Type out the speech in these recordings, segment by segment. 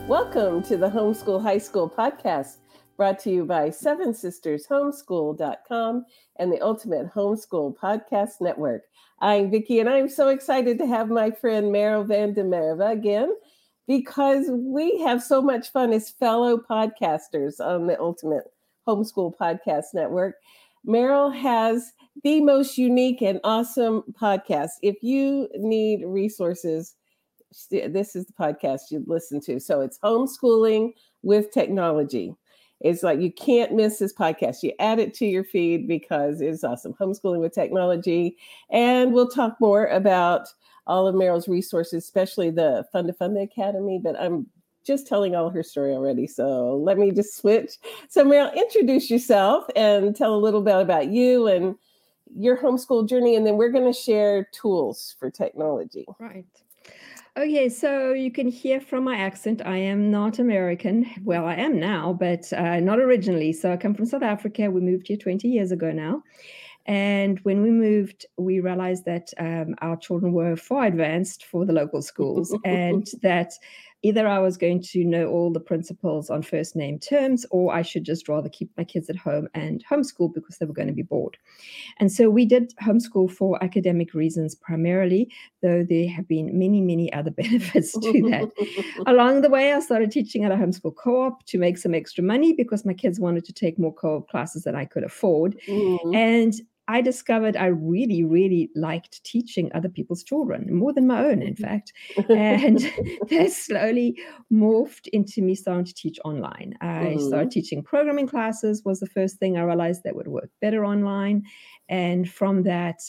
Welcome to the Homeschool High School podcast, brought to you by Seven Sisters Homeschool.com and the Ultimate Homeschool Podcast Network. I'm Vicki, and I'm so excited to have my friend Meryl Van de Merwe again, because we have so much fun as fellow podcasters on the Ultimate Homeschool Podcast Network. Meryl has the most unique and awesome podcast. If you need resources, this is the podcast you'd listen to. So it's Homeschooling with Technology. It's like you can't miss this podcast. You add it to your feed because it's awesome. Homeschooling with Technology. And we'll talk more about all of Meryl's resources, especially the Funda Funda Academy. But I'm just telling all her story already. So let me just switch. So Meryl, introduce yourself and tell a little bit about you and your homeschool journey. And then we're going to share tools for technology. Right. Okay, so you can hear from my accent, I am not American. Well, I am now, but not originally. So I come from South Africa. We moved here 20 years ago now. And when we moved, we realized that our children were far advanced for the local schools and that either I was going to know all the principals on first name terms, or I should just rather keep my kids at home and homeschool because they were going to be bored. And so we did homeschool for academic reasons primarily, though there have been many, many other benefits to that. Along the way, I started teaching at a homeschool co-op to make some extra money because my kids wanted to take more co-op classes than I could afford. Mm-hmm. And I discovered I really, really liked teaching other people's children, more than my own, in fact. And that slowly morphed into me starting to teach online. I started teaching programming classes, was the first thing I realized that would work better online. And from that,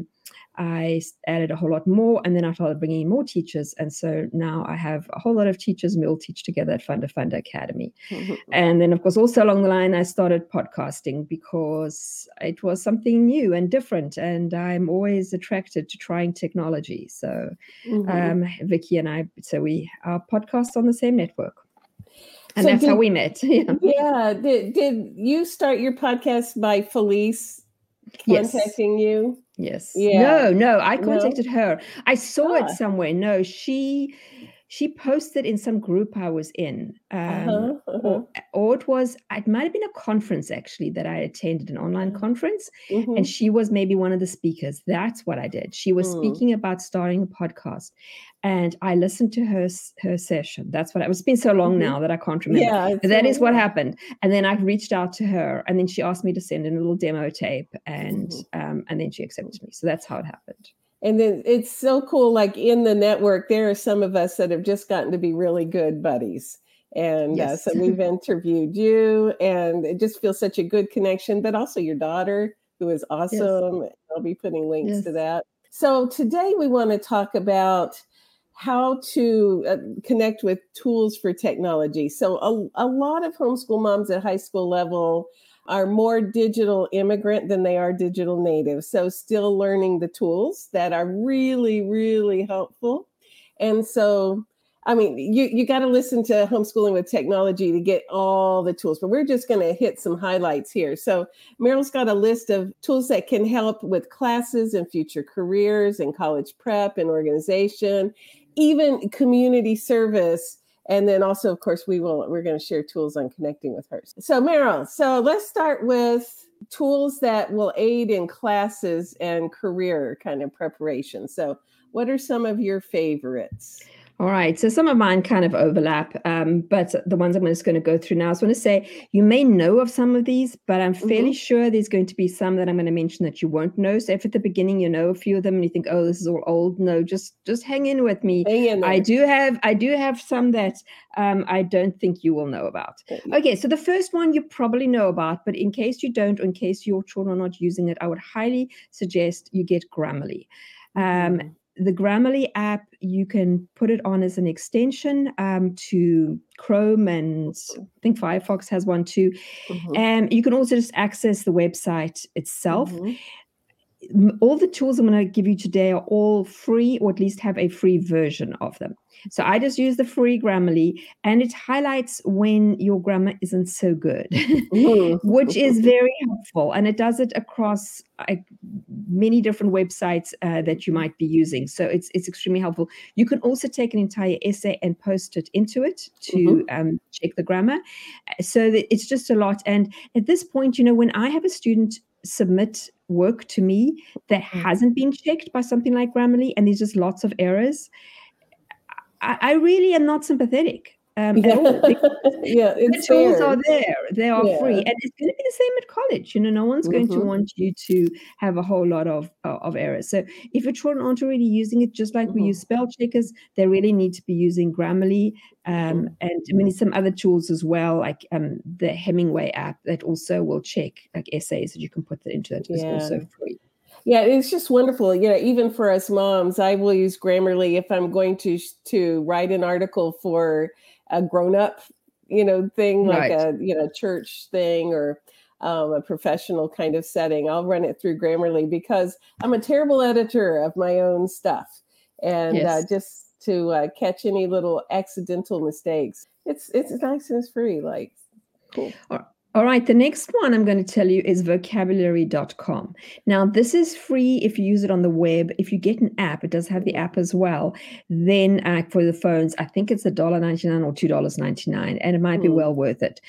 I added a whole lot more, and then I started bringing in more teachers. And so now I have a whole lot of teachers, and we all teach together at Funda Funda Academy. And then, of course, also along the line, I started podcasting because it was something new and different. And I'm always attracted to trying technology. So Vicki and I, so we are podcasts on the same network. And so that's how we met. Yeah. Did you start your podcast by Felice contacting you? Yes. Yeah. No, I contacted her. I saw it somewhere. No, she posted in some group I was in. Or it might have been a conference actually that I attended, an online conference. And she was maybe one of the speakers. That's what I did. She was speaking about starting a podcast. And I listened to her session. That's what it's been so long now that I can't remember. Yeah, but that is what happened. And then I reached out to her, and then she asked me to send in a little demo tape, and then she accepted me. So that's how it happened. And then it's so cool. Like in the network, there are some of us that have just gotten to be really good buddies. And so we've interviewed you, and it just feels such a good connection, but also your daughter, who is awesome. Yes. I'll be putting links to that. So today we want to talk about how to connect with tools for technology. So a lot of homeschool moms at high school level are more digital immigrant than they are digital native. So still learning the tools that are really, really helpful. And so, I mean, you got to listen to Homeschooling with Technology to get all the tools, but we're just going to hit some highlights here. So Meryl's got a list of tools that can help with classes and future careers and college prep and organization, even community service. And then also, of course, we're going to share tools on connecting with her. So Meryl, let's start with tools that will aid in classes and career kind of preparation. So what are some of your favorites? All right. So some of mine kind of overlap, but the ones I'm just going to go through now, I just want to say you may know of some of these, but I'm fairly sure there's going to be some that I'm going to mention that you won't know. So if at the beginning you know a few of them and you think, oh, this is all old, no, just hang in with me. Hang in there. I do have some that I don't think you will know about. Okay. So the first one you probably know about, but in case you don't, or in case your children are not using it, I would highly suggest you get Grammarly. The Grammarly app, you can put it on as an extension to Chrome, and I think Firefox has one too. And you can also just access the website itself. all the tools I'm going to give you today are all free, or at least have a free version of them. So I just use the free Grammarly, and it highlights when your grammar isn't so good, which is very helpful. And it does it across many different websites that you might be using. So it's extremely helpful. You can also take an entire essay and post it into it to check the grammar. So that it's just a lot. And at this point, when I have a student submit work to me that hasn't been checked by something like Grammarly, and there's just lots of errors, I really am not sympathetic at all. The tools are there. They are free. And it's going to be the same at college. No one's going to want you to have a whole lot of errors. So if your children aren't already using it, just like we use spell checkers, they really need to be using Grammarly. And some other tools as well, like the Hemingway app that also will check like essays that you can put that into it is also free. Yeah, it's just wonderful. Even for us moms, I will use Grammarly if I'm going to write an article for a grown-up, thing, like a church thing or a professional kind of setting. I'll run it through Grammarly because I'm a terrible editor of my own stuff, and just to catch any little accidental mistakes. It's nice and it's free. Like, cool. All right, the next one I'm going to tell you is vocabulary.com. Now, this is free if you use it on the web. If you get an app, it does have the app as well. Then for the phones, I think it's $1.99 or $2.99, and it might be well worth it.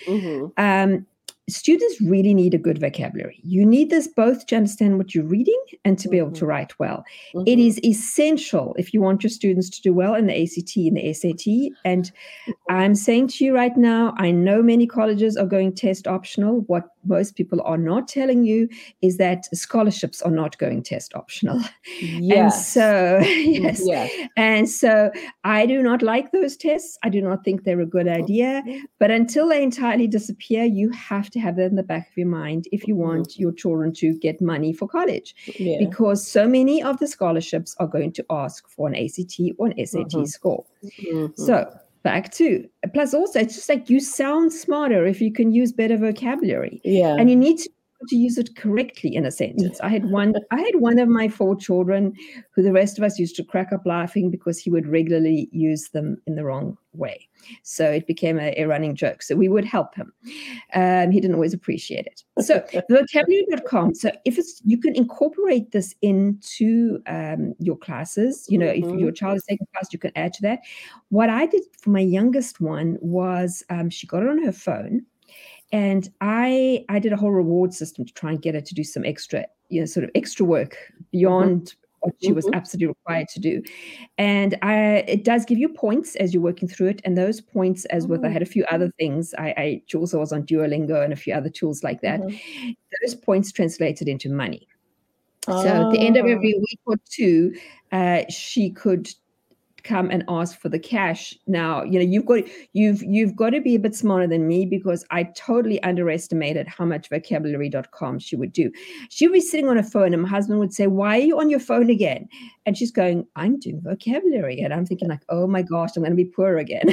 Students really need a good vocabulary. You need this both to understand what you're reading and to be able to write well. It is essential if you want your students to do well in the ACT and the SAT. And I'm saying to you right now, I know many colleges are going test optional. What most people are not telling you is that scholarships are not going test optional. Yes. And so, And so I do not like those tests. I do not think they're a good idea. But until they entirely disappear, you have to have that in the back of your mind if you want your children to get money for college, because so many of the scholarships are going to ask for an ACT or an SAT score. So back to, plus also, it's just like you sound smarter if you can use better vocabulary. And you need to use it correctly in a sentence. I had one of my 4 children who the rest of us used to crack up laughing because he would regularly use them in the wrong way. So it became a running joke. So we would help him. He didn't always appreciate it. So vocabulary.com. So you can incorporate this into your classes. If your child is taking a class, you can add to that. What I did for my youngest one was she got it on her phone. And I did a whole reward system to try and get her to do some extra, sort of extra work beyond what she was absolutely required to do. And it does give you points as you're working through it. And those points, as with I had a few other things, I also was on Duolingo and a few other tools like that. Those points translated into money. So at the end of every week or two, she could come and ask for the cash. Now, you've got to be a bit smarter than me, because I totally underestimated how much vocabulary.com she would do. She would be sitting on her phone and my husband would say, "Why are you on your phone again?" And she's going, "I'm doing vocabulary." And I'm thinking like, oh my gosh, I'm going to be poor again.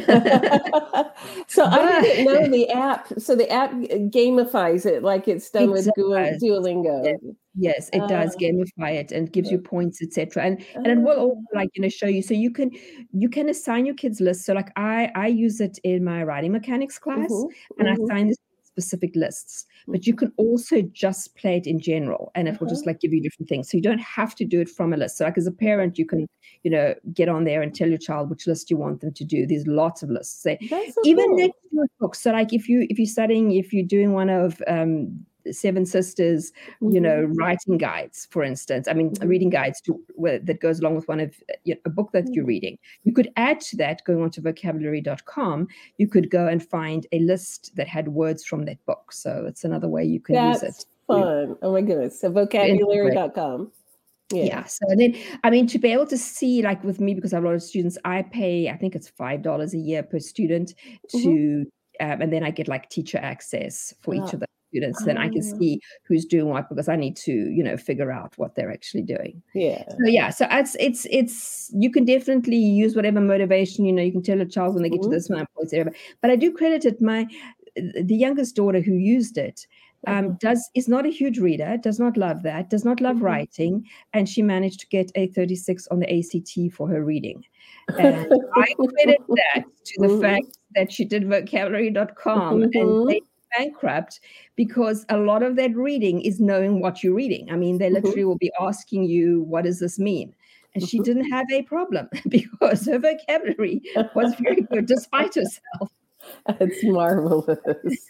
So I didn't know the app. So the app gamifies it like it's done with Duolingo. Yes, it does gamify it and gives you points, etc. And it will also show you. So you can assign your kids lists. So like I use it in my writing mechanics class, and I assign this specific lists. But you can also just play it in general, and it will just give you different things. So you don't have to do it from a list. So like as a parent, you can get on there and tell your child which list you want them to do. There's lots of lists. So even next to a book. So like if you're studying, if you're doing one of Seven Sisters, writing guides, for instance. Reading guides that goes along with one of a book that you're reading. You could add to that, going on to vocabulary.com, you could go and find a list that had words from that book. So it's another way you can use it. That's fun. Oh my goodness. So vocabulary.com. Yeah. So then, to be able to see, like with me, because I have a lot of students, I pay, I think it's $5 a year per student to, and then I get like teacher access for each of them. Students, then I can see who's doing what, because I need to, figure out what they're actually doing. So it's you can definitely use whatever motivation, you can tell a child when they get to this amount of points, but I do credit it the youngest daughter who used it. Is not a huge reader, does not love that, does not love writing, and she managed to get a 36 on the ACT for her reading. And I credit that to the fact that she did vocabulary.com and they bankrupt, because a lot of that reading is knowing what you're reading. I mean, they literally will be asking you, what does this mean? And she didn't have a problem because her vocabulary was very good despite herself. That's marvelous.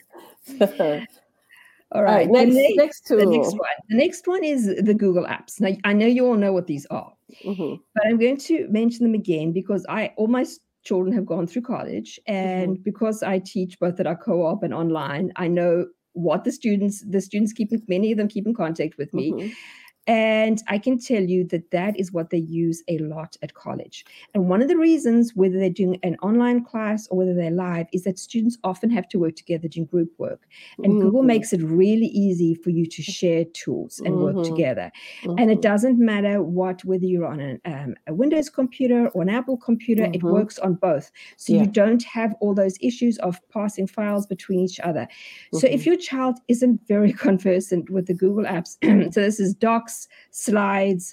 All right. Next tool. The next one is the Google Apps. Now, I know you all know what these are, but I'm going to mention them again because all my children have gone through college, and because I teach both at our co-op and online, I know what the students many of them keep in contact with me. And I can tell you that is what they use a lot at college. And one of the reasons, whether they're doing an online class or whether they're live, is that students often have to work together doing group work. And Google makes it really easy for you to share tools and work together. And it doesn't matter whether you're on a Windows computer or an Apple computer, it works on both. So you don't have all those issues of passing files between each other. So if your child isn't very conversant with the Google Apps, so this is Docs, Slides,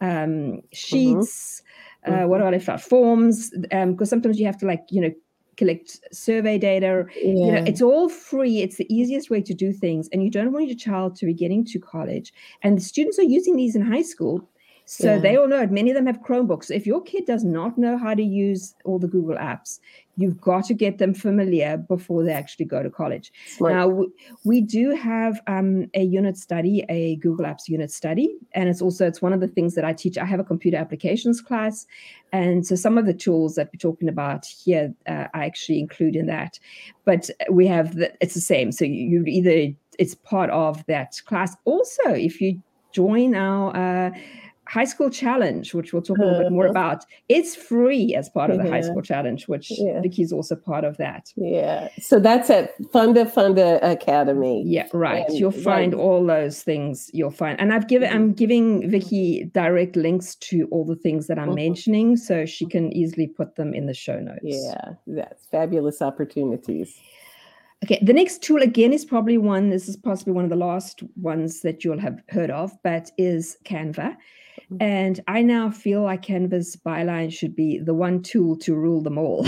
sheets, what do I left out? Forms, because sometimes you have to collect survey data. It's all free. It's the easiest way to do things, and you don't want your child to be getting to college. And the students are using these in high school, so they all know it. Many of them have Chromebooks. So if your kid does not know how to use all the Google apps, you've got to get them familiar before they actually go to college. Smart. Now, we do have a unit study, a Google Apps unit study, and it's one of the things that I teach. I have a computer applications class, and so some of the tools that we're talking about here, I actually include in that. But we have it's the same. So it's part of that class. Also, if you join our High School Challenge, which we'll talk a little bit more about. It's free as part of the High School Challenge, which Vicky's also part part of. Yeah. So that's at Funda Academy. Yeah, right. And you'll find all those things. And I'm giving Vicky direct links to all the things that I'm mentioning, so she can easily put them in the show notes. Yeah, that's fabulous opportunities. Okay, the next tool again is possibly one of the last ones that you'll have heard of, but is Canva. And I now feel like Canva's byline should be the one tool to rule them all.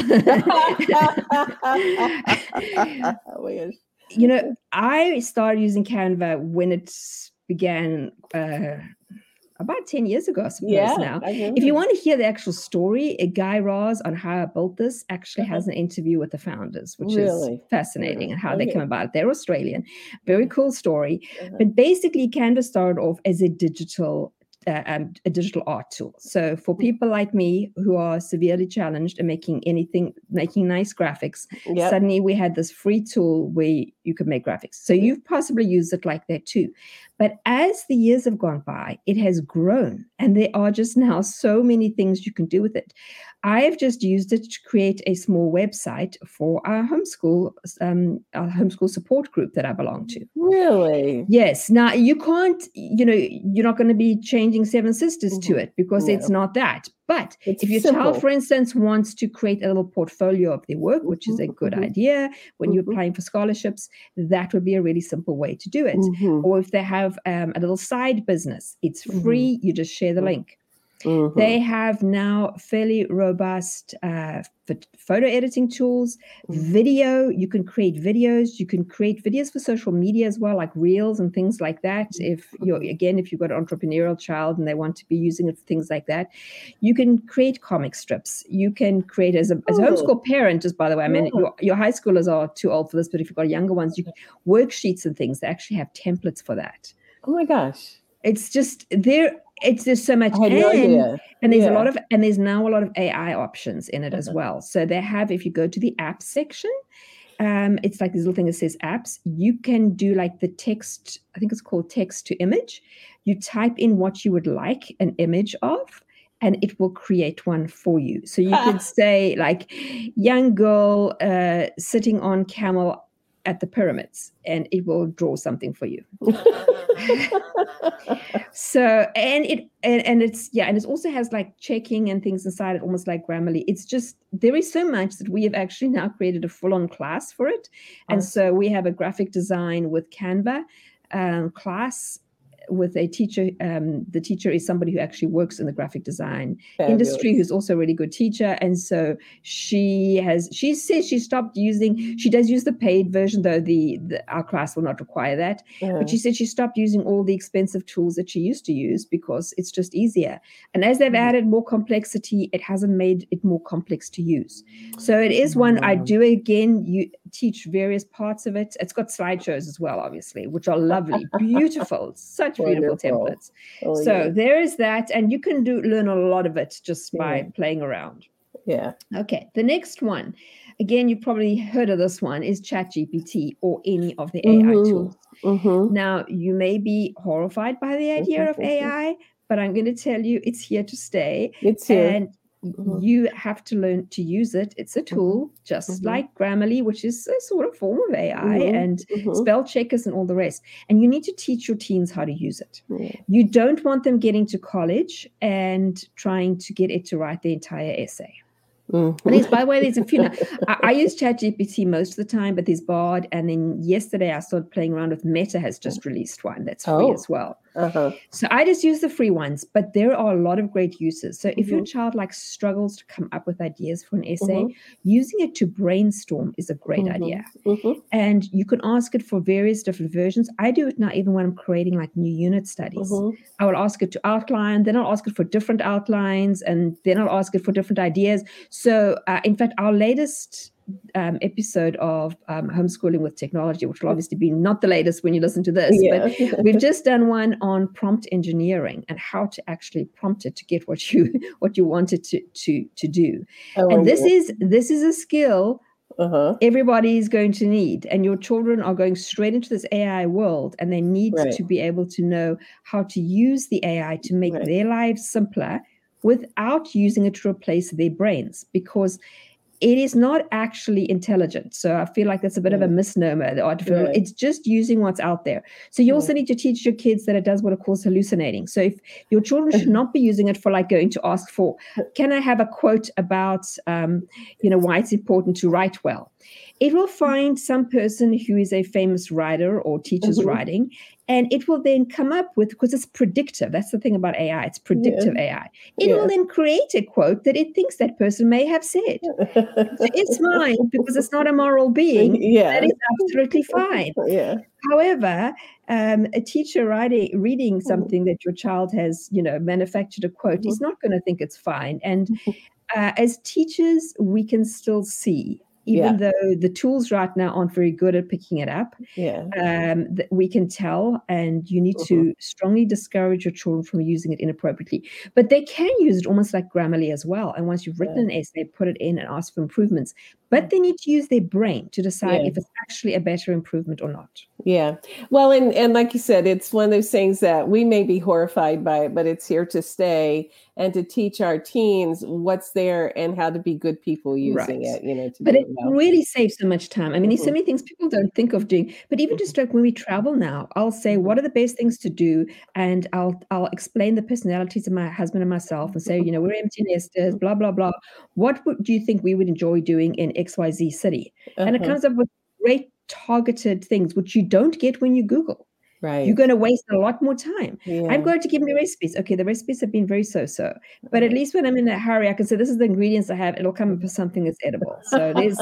I started using Canva when it began about 10 years ago, I suppose now. If you want to hear the actual story, Guy Raz on how I built this actually has an interview with the founders, which is fascinating, and how they came about it. They're Australian. Very cool story. But basically, Canva started off as a digital art tool. So for people like me who are severely challenged and making nice graphics, suddenly we had this free tool where you could make graphics. So you've possibly used it like that too. But as the years have gone by, it has grown, and there are just now so many things you can do with it. I've just used it to create a small website for our homeschool support group that I belong to. Really? Yes. Now, you can't, you're not going to be changing Seven Sisters to it, because it's not that. But if your child, for instance, wants to create a little portfolio of their work, which is a good idea when you're applying for scholarships, that would be a really simple way to do it. Or if they have a little side business, it's free. You just share the link. They have now fairly robust photo editing tools, video. You can create videos. You can create videos for social media as well, like reels and things like that. If you've got an entrepreneurial child and they want to be using it for things like that, you can create comic strips. You can create as a homeschool parent, just by the way, I mean, your high schoolers are too old for this, but if you've got younger ones, you can worksheets and things. They actually have templates for that. Oh my gosh. It's just there's so much, and there's now a lot of AI options in it as well. So they have, if you go to the apps section, it's like this little thing that says apps. You can do like the text, I think it's called text to image. You type in what you would like an image of, and it will create one for you. So you could say like young girl sitting on camel at the pyramids, and it will draw something for you. So, and it also has like checking and things inside it, almost like Grammarly. It's just, there is so much that we have actually now created a full-on class for it. And so we have a graphic design with Canva class with a teacher. The teacher is somebody who actually works in the graphic design industry, who's also a really good teacher. And so she says she stopped using, she does use the paid version, though our class will not require that. But she said she stopped using all the expensive tools that she used to use because it's just easier. And as they've added more complexity, it hasn't made it more complex to use. So it is one I do again, you teach various parts of it. It's got slideshows as well, obviously, which are lovely, beautiful, such beautiful templates. There is that, and you can learn a lot of it just by playing around. Okay, the next one, again, you've probably heard of this one, is ChatGPT or any of the AI tools. Now, you may be horrified by the idea of AI, but I'm going to tell you it's here to stay. It's here. And you have to learn to use it. It's a tool, just like Grammarly, which is a sort of form of AI, and spell checkers and all the rest. And you need to teach your teens how to use it. You don't want them getting to college and trying to get it to write the entire essay. And by the way, there's a few. I use ChatGPT most of the time, but there's Bard. And then yesterday I started playing around with Meta, has just released one that's free as well. So I just use the free ones, but there are a lot of great uses. So if your child struggles to come up with ideas for an essay, using it to brainstorm is a great idea. And you can ask it for various different versions. I do it now even when I'm creating like new unit studies. I will ask it to outline, then I'll ask it for different outlines, and then I'll ask it for different ideas. So in fact, our latest episode of Homeschooling with Technology, which will obviously be not the latest when you listen to this, but we've just done one on prompt engineering and how to actually prompt it to get what you wanted to do. And this is a skill everybody is going to need, and your children are going straight into this AI world, and they need to be able to know how to use the AI to make their lives simpler without using it to replace their brains, because it is not actually intelligent. So I feel like that's a bit of a misnomer. The artificial, it's just using what's out there. So you also need to teach your kids that it does what it calls hallucinating. So if your children should not be using it for like going to ask for, can I have a quote about, why it's important to write well? It will find some person who is a famous writer or teaches writing, and it will then come up with, because it's predictive. That's the thing about AI. It's predictive AI. It will then create a quote that it thinks that person may have said. It's fine because it's not a moral being. That is absolutely fine. However, a teacher reading something that your child has, manufactured a quote is not going to think it's fine. And as teachers, we can still see, even though the tools right now aren't very good at picking it up, that we can tell, and you need to strongly discourage your children from using it inappropriately. But they can use it almost like Grammarly as well. And once you've written an essay, put it in and ask for improvements. But they need to use their brain to decide if it's actually a better improvement or not. Well, and like you said, it's one of those things that we may be horrified by it, but it's here to stay, and to teach our teens what's there and how to be good people using it, but it really saves so much time. I mean, there's so many things people don't think of doing, but even just like when we travel now, I'll say, what are the best things to do? And I'll explain the personalities of my husband and myself and say, we're empty nesters, blah, blah, blah. What do you think we would enjoy doing in XYZ city? And it comes up with great targeted things, which you don't get when you Google. You're going to waste a lot more time. I'm going to give me recipes. Okay, the recipes have been very so-so. But at least when I'm in a hurry, I can say, this is the ingredients I have. It'll come up with something that's edible. So there's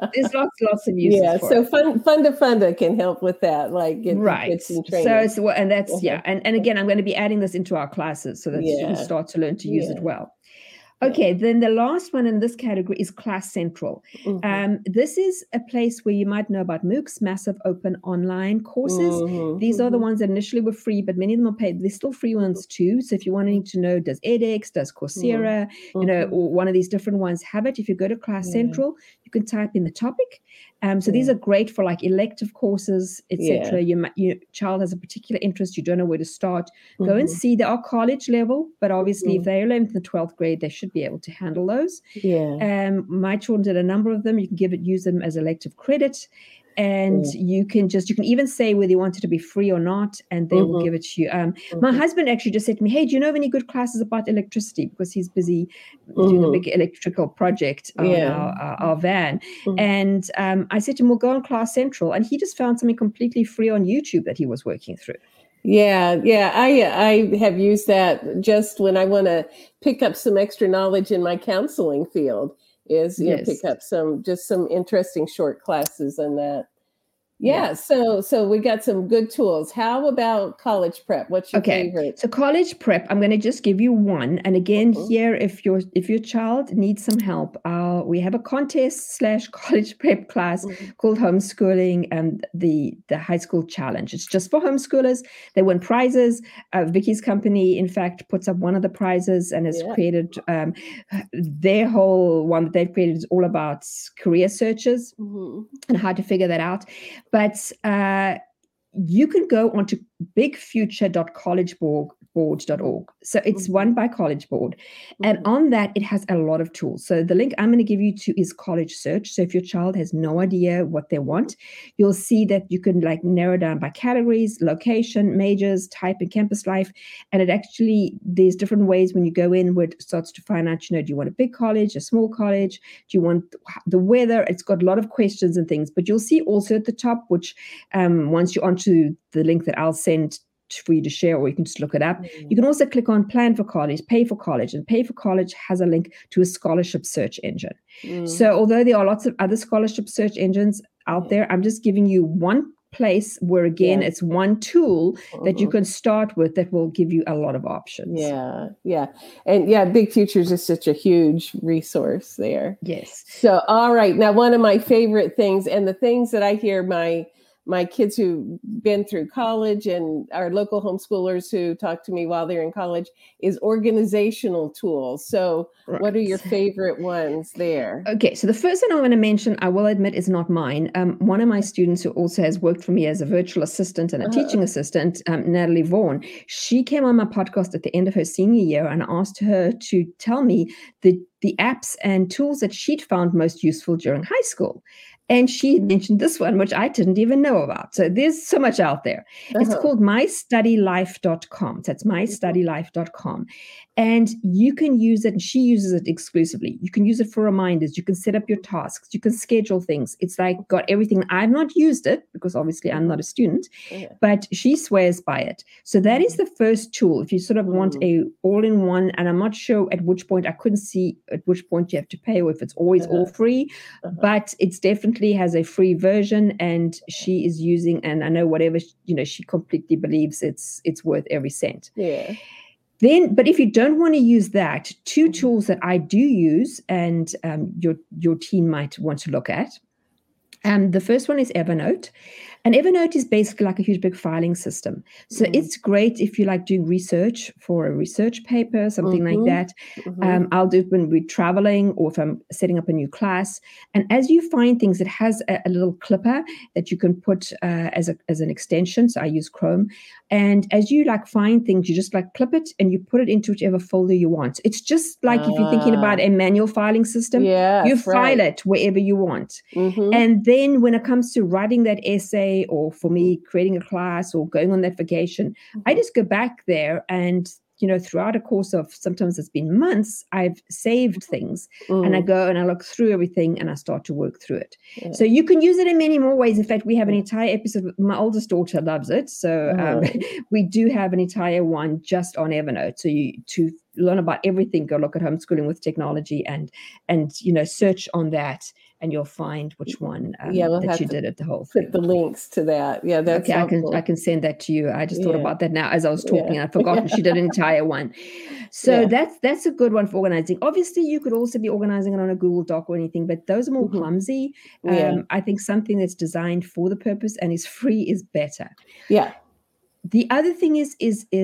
lots of uses for it. Funda can help with that. Like get some training. So and that's, And again, I'm going to be adding this into our classes so that students start to learn to use it well. Okay, then the last one in this category is Class Central. This is a place where you might know about MOOCs, massive open online courses. These are the ones that initially were free, but many of them are paid. There's still free ones too. So if you want to know, does edX, does Coursera, or one of these different ones have it? If you go to Class Central, you can type in the topic. So these are great for like elective courses, etc. Your child has a particular interest, you don't know where to start. Go and see. They are college level, but obviously if they're in the 12th grade, they should be able to handle those. Yeah. My children did a number of them. You can use them as elective credit. And you can even say whether you want it to be free or not, and they will give it to you. My husband actually just said to me, hey, do you know of any good classes about electricity? Because he's busy doing a big electrical project on our van. And I said to him, well, go on Class Central. And he just found something completely free on YouTube that he was working through. Yeah. I have used that just when I want to pick up some extra knowledge in my counseling field. Pick up some interesting short classes on that. Yeah. So we got some good tools. How about college prep? What's your favorite? So college prep, I'm going to just give you one. And again, here, if your child needs some help, we have a contest/college prep class called Homeschooling and the High School Challenge. It's just for homeschoolers. They win prizes. Vicky's company, in fact, puts up one of the prizes and has created their whole one that they've created is all about career searches and how to figure that out. But you can go onto bigfuture.collegeboard.org. So it's run by College Board. And on that, it has a lot of tools. So the link I'm going to give you to is College Search. So if your child has no idea what they want, you'll see that you can narrow down by categories, location, majors, type, and campus life. And it actually, there's different ways when you go in where it starts to find out, do you want a big college, a small college? Do you want the weather? It's got a lot of questions and things. But you'll see also at the top, which once you're onto the link that I'll send for you to share, or you can just look it up. You can also click on Plan for College, Pay for College, and Pay for College has a link to a scholarship search engine. So although there are lots of other scholarship search engines out there, I'm just giving you one place where, again, it's one tool that you can start with that will give you a lot of options. And Big Future is just such a huge resource there. Yes. So, all right. Now, one of my favorite things, and the things that I hear my kids who've been through college and our local homeschoolers who talk to me while they're in college, is organizational tools. So what are your favorite ones there? Okay, so the first one I want to mention, I will admit, is not mine. One of my students who also has worked for me as a virtual assistant and a teaching assistant, Natalie Vaughan, she came on my podcast at the end of her senior year, and I asked her to tell me the apps and tools that she'd found most useful during high school. And she mentioned this one, which I didn't even know about. So there's so much out there. It's called mystudylife.com. So that's mystudylife.com. And you can use it, and she uses it exclusively. You can use it for reminders. You can set up your tasks. You can schedule things. It's got everything. I've not used it because obviously I'm not a student, but she swears by it. So that is the first tool. If you sort of want a all-in-one, and I'm not sure at which point, I couldn't see at which point you have to pay or if it's always all free, but it's definitely has a free version, and she is using, and I know whatever, she completely believes it's worth every cent. Yeah. Then, but if you don't want to use that, two tools that I do use, and your team might want to look at. The first one is Evernote. And Evernote is basically like a huge big filing system. So it's great if you like doing research for a research paper, something like that. I'll do it when we're traveling or if I'm setting up a new class. And as you find things, it has a little clipper that you can put as an extension. So I use Chrome. And as you find things, you just clip it and you put it into whichever folder you want. It's just like if you're thinking about a manual filing system, you file it wherever you want. And then when it comes to writing that essay, or for me, creating a class or going on that vacation, I just go back there and, throughout a course of, sometimes it's been months, I've saved things and I go and I look through everything and I start to work through it. So you can use it in many more ways. In fact, we have an entire episode. My oldest daughter loves it. So we do have an entire one just on Evernote. So to learn about everything, go look at Homeschooling with Technology and search on that. And you'll find which one that you did it, the whole thing. Put the links to that. Yeah, that's okay. I can send that to you. I just thought about that now as I was talking. I'd forgotten she did an entire one. So that's a good one for organizing. Obviously, you could also be organizing it on a Google Doc or anything, but those are more clumsy. I think something that's designed for the purpose and is free is better. Yeah. The other thing is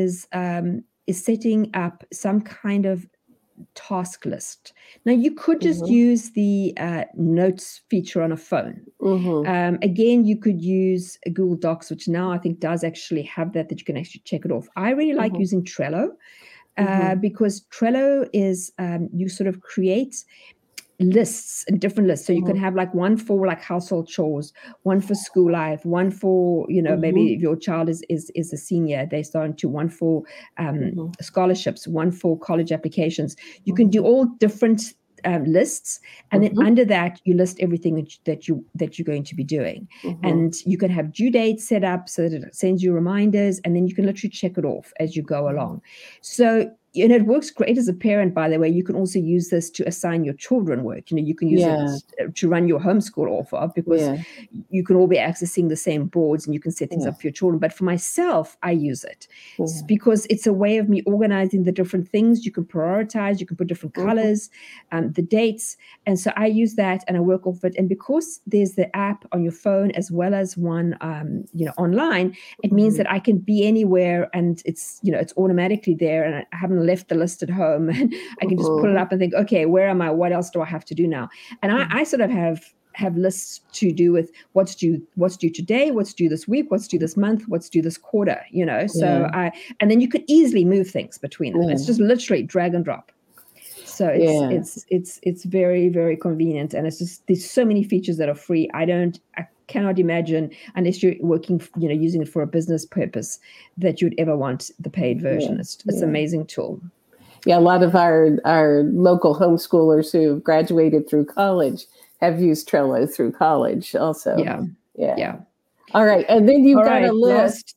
setting up some kind of task list. Now you could just use the notes feature on a phone. Again, you could use a Google Docs, which now I think does actually have that you can actually check it off. I really like using Trello. because Trello is you sort of create lists and different lists. So you can have like one for like household chores, one for school life, one for, maybe if your child is a senior, they start to one for scholarships, one for college applications. You can do all different lists, and then under that you list everything that you're going to be doing, and you can have due dates set up so that it sends you reminders, and then you can literally check it off as you go along. So it works great as a parent, by the way. You can also use this to assign your children work. You can use it to run your homeschool off of, because you can all be accessing the same boards and you can set things up for your children. But for myself, I use it because it's a way of me organizing the different things. You can prioritize, you can put different colors, the dates. And so I use that and I work off it. And because there's the app on your phone as well as one, online, it means that I can be anywhere and it's automatically there, and I haven't left the list at home, and I can just pull it up and think, okay, where am I? What else do I have to do now? And I sort of have lists to do with what's due today, what's due this week, what's due this month, what's due this quarter, So and then you could easily move things between them. It's just literally drag and drop. So it's very, very convenient, and it's just there's so many features that are free. I cannot imagine, unless you're working, using it for a business purpose, that you'd ever want the paid version. It's an amazing tool. Yeah, a lot of our local homeschoolers who graduated through college have used Trello through college also. Yeah. All right, and then you've got a list,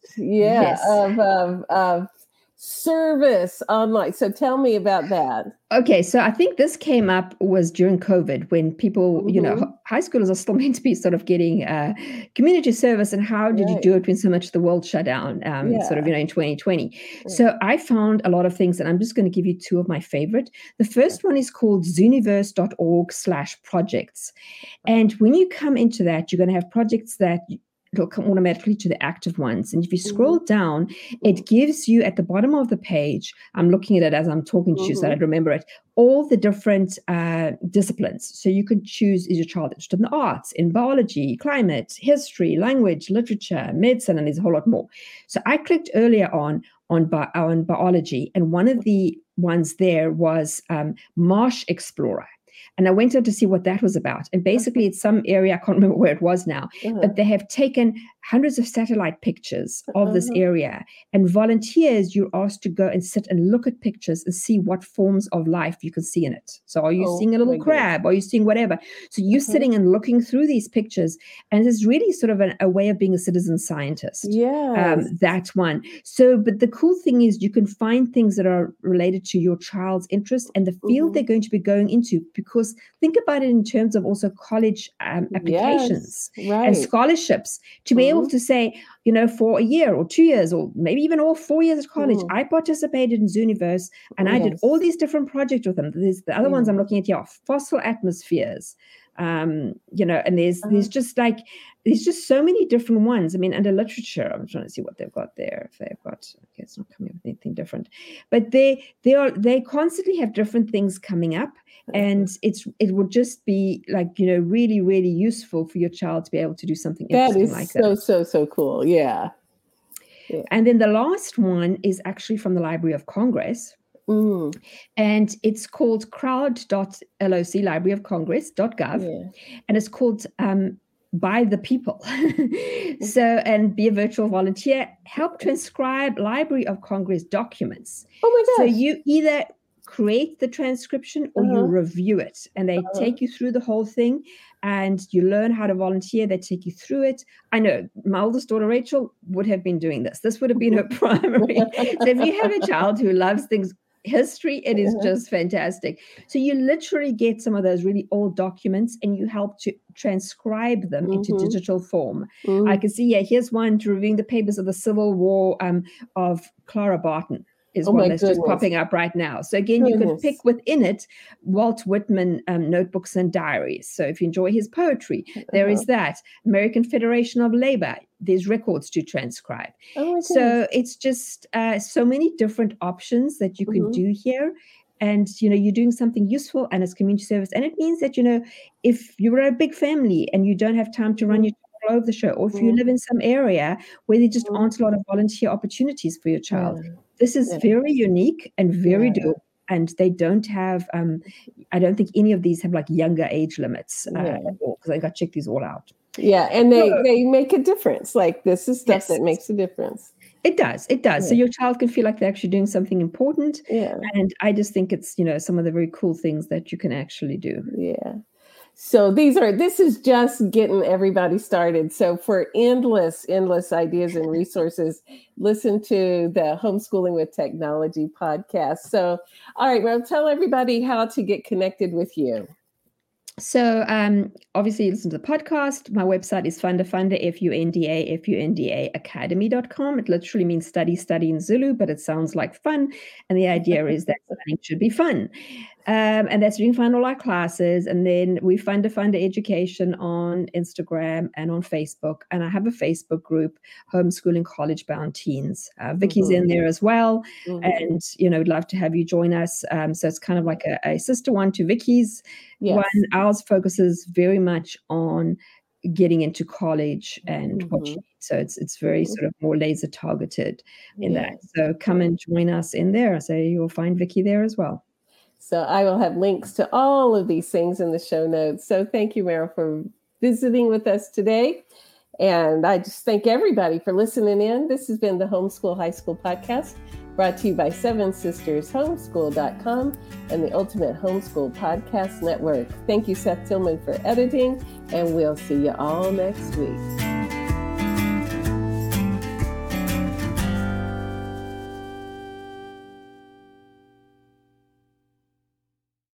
of service online. So tell me about that. Okay, so I think this came up was during COVID, when people, high schoolers are still meant to be sort of getting community service, and how did you do it when so much of the world shut down, sort of, in 2020. So I found a lot of things, and I'm just going to give you two of my favorite. The first one is called zooniverse.org/projects. And when you come into that, you're going to have projects that it'll come automatically to the active ones. And if you scroll down, it gives you at the bottom of the page, I'm looking at it as I'm talking to you so that I remember it, all the different disciplines. So you can choose, is your child interested in the arts, in biology, climate, history, language, literature, medicine, and there's a whole lot more. So I clicked earlier on biology, and one of the ones there was Marsh Explorer. And I went out to see what that was about. And basically, it's some area, I can't remember where it was now, but they have taken hundreds of satellite pictures of this area. And volunteers, you're asked to go and sit and look at pictures and see what forms of life you can see in it. So are you seeing a little crab? Are you seeing whatever? So you're sitting and looking through these pictures. And it's really sort of a way of being a citizen scientist. That one. So, but the cool thing is you can find things that are related to your child's interest and the field they're going to be going into, because think about it in terms of also college applications and scholarships, to be able to say, for a year or 2 years or maybe even all 4 years at college, I participated in Zooniverse and I did all these different projects with them. There's the other ones I'm looking at here, fossil atmospheres, and there's just so many different ones. I mean, under literature, I'm trying to see what they've got there. If they've got, okay, it's not coming up with anything different, but they constantly have different things coming up, and it would just be like, really, really useful for your child to be able to do something interesting like that. That is so cool. Yeah. And then the last one is actually from the Library of Congress. And it's called crowd.loc, Library of Congress.gov, and it's called By the People. So, and be a virtual volunteer, help transcribe Library of Congress documents. Oh my gosh. So you either create the transcription or you review it, and they take you through the whole thing, and you learn how to volunteer. They take you through it. I know my oldest daughter, Rachel, would have been doing this. This would have been her primary. So if you have a child who loves things, history, it is just fantastic. So you literally get some of those really old documents and you help to transcribe them into digital form. I can see, here's one to reviewing the papers of the Civil War of Clara Barton. Is one that's just popping up right now. So again, you could pick within it Walt Whitman notebooks and diaries. So if you enjoy his poetry, there is that. American Federation of Labor, there's records to transcribe. So it's just so many different options that you can do here. And, you're doing something useful and it's community service. And it means that, if you're a big family and you don't have time to run your all over the show. Or if you live in some area where there just aren't a lot of volunteer opportunities for your child, this is very unique and very doable. And they don't have, I don't think any of these have like younger age limits at all, because I got to check these all out. Yeah, and they make a difference. Like this is stuff that makes a difference. It does. Yeah. So your child can feel like they're actually doing something important. Yeah. And I just think it's, some of the very cool things that you can actually do. Yeah. So this is just getting everybody started. So for endless ideas and resources, listen to the Homeschooling with Technology podcast. So, all right, well, tell everybody how to get connected with you. So obviously you listen to the podcast. My website is Funda, Funda academy.com. It literally means study in Zulu, but it sounds like fun. And the idea is that studying should be fun. And that's where you can find all our classes. And then we Funda Education on Instagram and on Facebook. And I have a Facebook group, Homeschooling College Bound Teens. Vicky's in there as well. And, we'd love to have you join us. So it's kind of like a sister one to Vicky's. One. Ours focuses very much on getting into college and what you need. So it's very sort of more laser targeted in that. So come and join us in there. So you'll find Vicky there as well. So I will have links to all of these things in the show notes. So thank you, Meryl, for visiting with us today. And I just thank everybody for listening in. This has been the Homeschool High School Podcast, brought to you by 7sistershomeschool.com and the Ultimate Homeschool Podcast Network. Thank you, Seth Tillman, for editing, and we'll see you all next week.